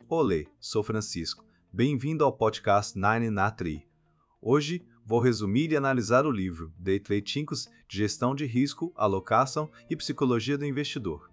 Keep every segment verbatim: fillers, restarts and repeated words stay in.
Olê, sou Francisco. Bem-vindo ao podcast nove na três. Hoje vou resumir e analisar o livro Day Trade cinco de Gestão de Risco, Alocação e Psicologia do Investidor,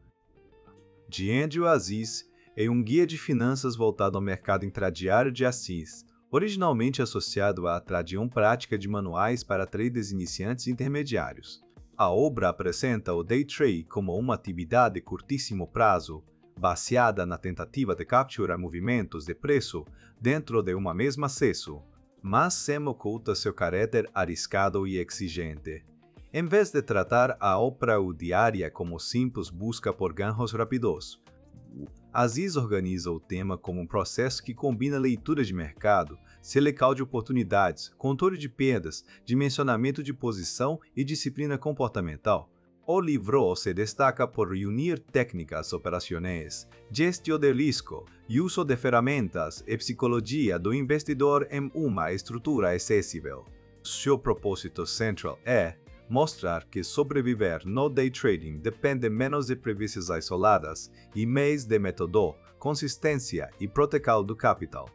de Andrew Aziz, é um guia de finanças voltado ao mercado intradiário de ações, originalmente associado à tradição prática de manuais para traders iniciantes e intermediários. A obra apresenta o day trade como uma atividade de curtíssimo prazo, baseada na tentativa de capturar movimentos de preço dentro de uma mesma sessão, mas sem ocultar seu caráter arriscado e exigente. Em vez de tratar a obra diária como simples busca por ganhos rápidos, Aziz organiza o tema como um processo que combina leitura de mercado, seleção de oportunidades, controle de perdas, dimensionamento de posição e disciplina comportamental. O livro se destaca por reunir técnicas operacionais, gestão de risco, uso de ferramentas e psicologia do investidor em uma estrutura acessível. Seu propósito central é mostrar que sobreviver no day trading depende menos de previsões isoladas e mais de método, consistência e proteção do capital.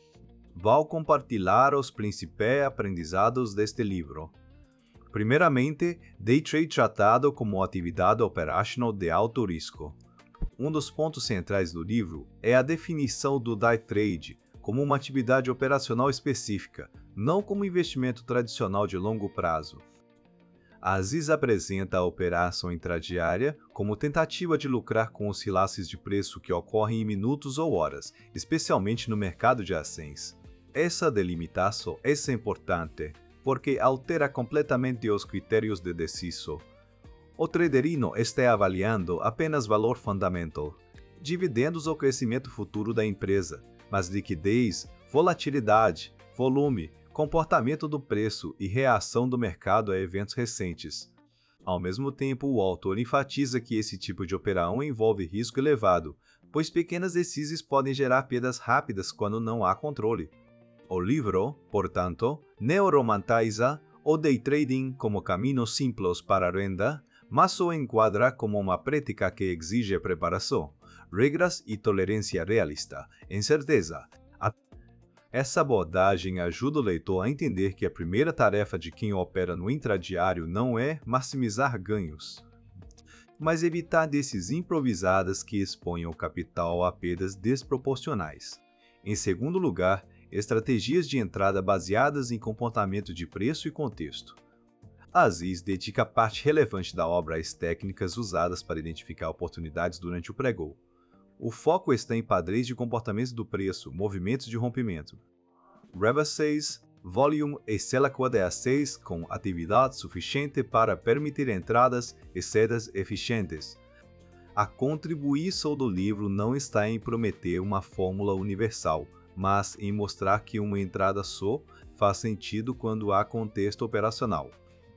Vou compartilhar os principais aprendizados deste livro. Primeiramente, day trade tratado como atividade operacional de alto risco. Um dos pontos centrais do livro é a definição do day trade como uma atividade operacional específica, não como investimento tradicional de longo prazo. Aziz apresenta a operação intradiária como tentativa de lucrar com oscilações de preço que ocorrem em minutos ou horas, especialmente no mercado de ações. Essa delimitação é importante, porque altera completamente os critérios de decisão. O traderino está avaliando apenas valor fundamental, dividendos ou crescimento futuro da empresa, mas liquidez, volatilidade, volume, comportamento do preço e reação do mercado a eventos recentes. Ao mesmo tempo, o autor enfatiza que esse tipo de operação envolve risco elevado, pois pequenas decisões podem gerar perdas rápidas quando não há controle. O livro, portanto, neoromantiza o day trading como caminho simples para a renda, mas o enquadra como uma prática que exige preparação, regras e tolerância realista, incerteza. Essa abordagem ajuda o leitor a entender que a primeira tarefa de quem opera no intradiário não é maximizar ganhos, mas evitar decisões improvisadas que exponham o capital a perdas desproporcionais. Em segundo lugar, estratégias de entrada baseadas em comportamento de preço e contexto. Aziz dedica parte relevante da obra às técnicas usadas para identificar oportunidades durante o pregão. O foco está em padrões de comportamento do preço, movimentos de rompimento, reversals, volume e seleção de ações com atividade suficiente para permitir entradas e saídas eficientes. A contribuição do livro não está em prometer uma fórmula universal, mas em mostrar que uma entrada só faz sentido quando há contexto operacional.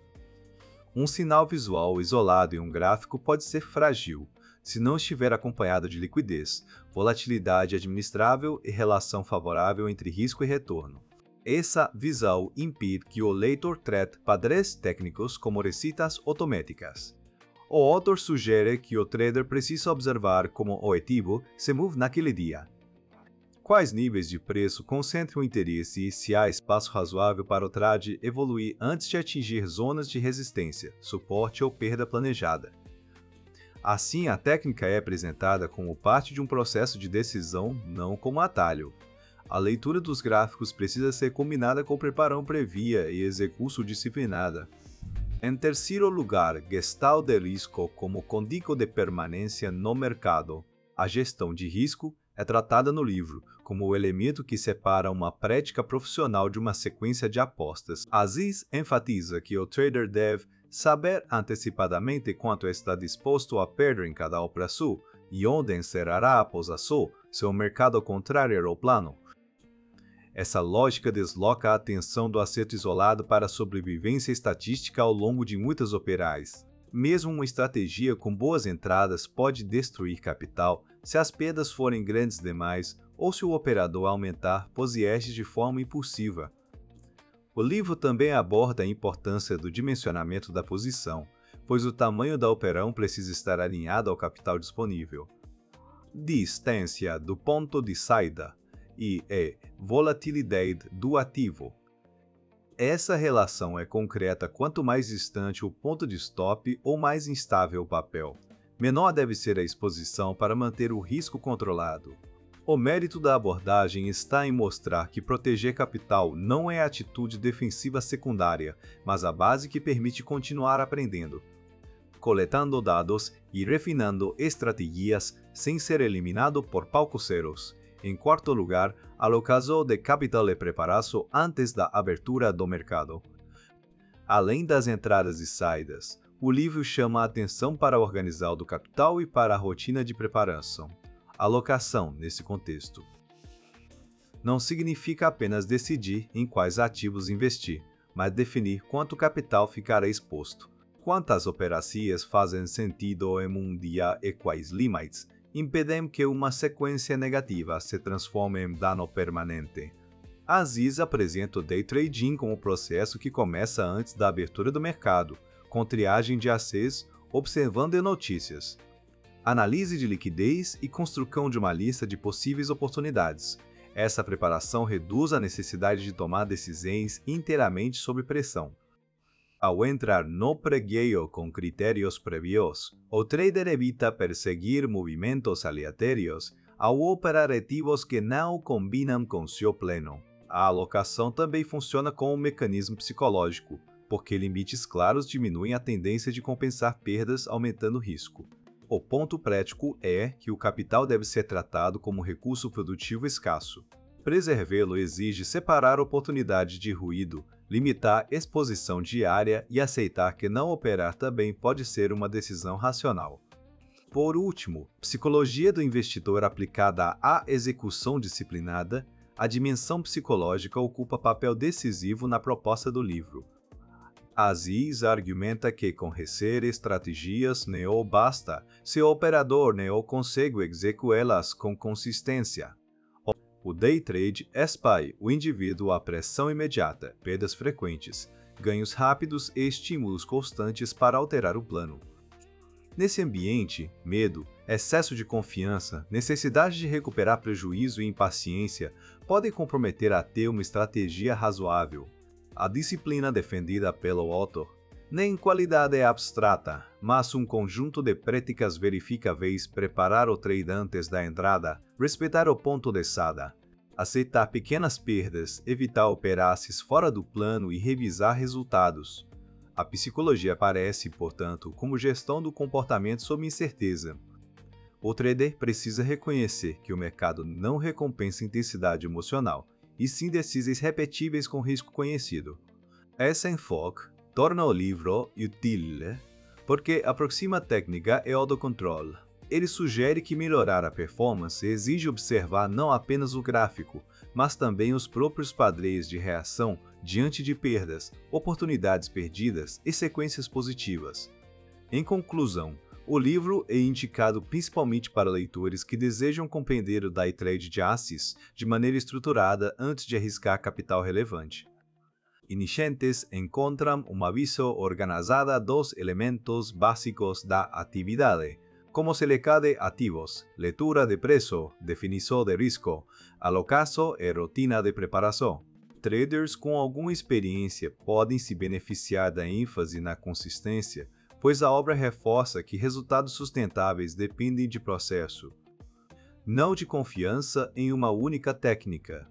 Um sinal visual isolado em um gráfico pode ser frágil, se não estiver acompanhado de liquidez, volatilidade administrável e relação favorável entre risco e retorno. Essa visão impede que o leitor trate padrões técnicos como receitas automáticas. O autor sugere que o trader precisa observar como o ativo se move naquele dia. Quais níveis de preço concentram interesse e se há espaço razoável para o trade evoluir antes de atingir zonas de resistência, suporte ou perda planejada. Assim, a técnica é apresentada como parte de um processo de decisão, não como atalho. A leitura dos gráficos precisa ser combinada com preparação prévia e execução disciplinada. Em terceiro lugar, gestão de risco como condigo de permanência no mercado. A gestão de risco é tratada no livro como o elemento que separa uma prática profissional de uma sequência de apostas. Aziz enfatiza que o trader deve saber antecipadamente quanto está disposto a perder em cada operação e onde encerrará após a ação se o mercado contrário ao plano. Essa lógica desloca a atenção do acerto isolado para a sobrevivência estatística ao longo de muitas operais. Mesmo uma estratégia com boas entradas pode destruir capital se as perdas forem grandes demais ou se o operador aumentar posições de forma impulsiva. O livro também aborda a importância do dimensionamento da posição, pois o tamanho da operação precisa estar alinhado ao capital disponível. distância do ponto de saída e é volatilidade do ativo. Essa relação é concreta quanto mais distante o ponto de stop ou mais instável o papel. Menor deve ser a exposição para manter o risco controlado. O mérito da abordagem está em mostrar que proteger capital não é atitude defensiva secundária, mas a base que permite continuar aprendendo, coletando dados e refinando estratégias sem ser eliminado por palcoseiros. Em quarto lugar, alocação de capital e preparação antes da abertura do mercado. Além das entradas e saídas, o livro chama a atenção para o organizar do capital e para a rotina de preparação. Alocação, nesse contexto, não significa apenas decidir em quais ativos investir, mas definir quanto capital ficará exposto, quantas operações fazem sentido em um dia e quais limites impedem que uma sequência negativa se transforme em dano permanente. Aziz apresenta o day trading como um processo que começa antes da abertura do mercado, com triagem de assets, observando notícias, análise de liquidez e construção de uma lista de possíveis oportunidades. Essa preparação reduz a necessidade de tomar decisões inteiramente sob pressão. Ao entrar no pregio com critérios prévios, o trader evita perseguir movimentos aleatórios ao operar ativos que não combinam com seu plano. A alocação também funciona como um mecanismo psicológico, porque limites claros diminuem a tendência de compensar perdas, aumentando o risco. O ponto prático é que o capital deve ser tratado como recurso produtivo escasso. Preservá-lo exige separar oportunidade de ruído, limitar exposição diária e aceitar que não operar também pode ser uma decisão racional. Por último, psicologia do investidor aplicada à execução disciplinada, a dimensão psicológica ocupa papel decisivo na proposta do livro. Aziz argumenta que com recer estratégias não basta se o operador não consegue executá-las com consistência. O day trade expõe o indivíduo à pressão imediata, perdas frequentes, ganhos rápidos e estímulos constantes para alterar o plano. Nesse ambiente, medo, excesso de confiança, necessidade de recuperar prejuízo e impaciência podem comprometer até uma estratégia razoável. A disciplina defendida pelo autor nem qualidade abstrata, mas um conjunto de práticas verificáveis: preparar o trade antes da entrada, respeitar o ponto de saída, aceitar pequenas perdas, evitar operações fora do plano e revisar resultados. A psicologia aparece, portanto, como gestão do comportamento sob incerteza. O trader precisa reconhecer que o mercado não recompensa intensidade emocional, e sim decisões repetíveis com risco conhecido. Esse enfoque torna o livro útil porque aproxima a técnica e autocontrole. Ele sugere que melhorar a performance exige observar não apenas o gráfico, mas também os próprios padrões de reação diante de perdas, oportunidades perdidas e sequências positivas. Em conclusão, o livro é indicado principalmente para leitores que desejam compreender o day trade de Aziz de maneira estruturada antes de arriscar capital relevante. Iniciantes encontram uma visão organizada dos elementos básicos da atividade, como seleção de ativos, leitura de preço, definição de risco, alocação e rotina de preparação. Traders com alguma experiência podem se beneficiar da ênfase na consistência, pois a obra reforça que resultados sustentáveis dependem de processo, não de confiança em uma única técnica.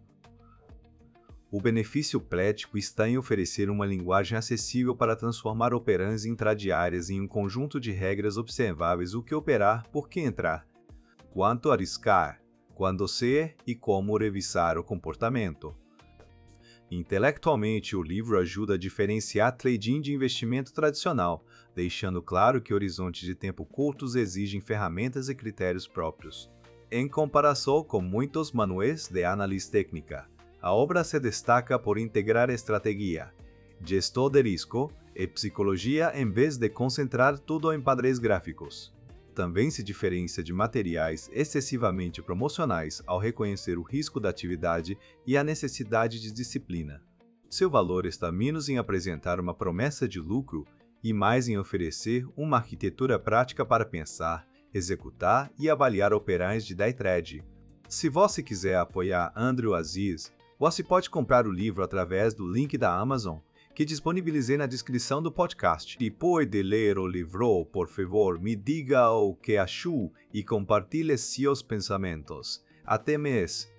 O benefício prático está em oferecer uma linguagem acessível para transformar operandes intradiárias em um conjunto de regras observáveis: o que operar, por que entrar, quanto arriscar, quando ser e como revisar o comportamento. Intelectualmente, o livro ajuda a diferenciar trading de investimento tradicional, deixando claro que horizontes de tempo curtos exigem ferramentas e critérios próprios. Em comparação com muitos manuais de análise técnica, a obra se destaca por integrar estratégia, gestão de risco e psicologia em vez de concentrar tudo em padrões gráficos. Também se diferencia de materiais excessivamente promocionais ao reconhecer o risco da atividade e a necessidade de disciplina. Seu valor está menos em apresentar uma promessa de lucro e mais em oferecer uma arquitetura prática para pensar, executar e avaliar operações de day trade. Se você quiser apoiar Andrew Aziz, você pode comprar o livro através do link da Amazon, que disponibilizei na descrição do podcast. Depois de ler o livro, por favor, me diga o que achou e compartilhe seus pensamentos. Até mais!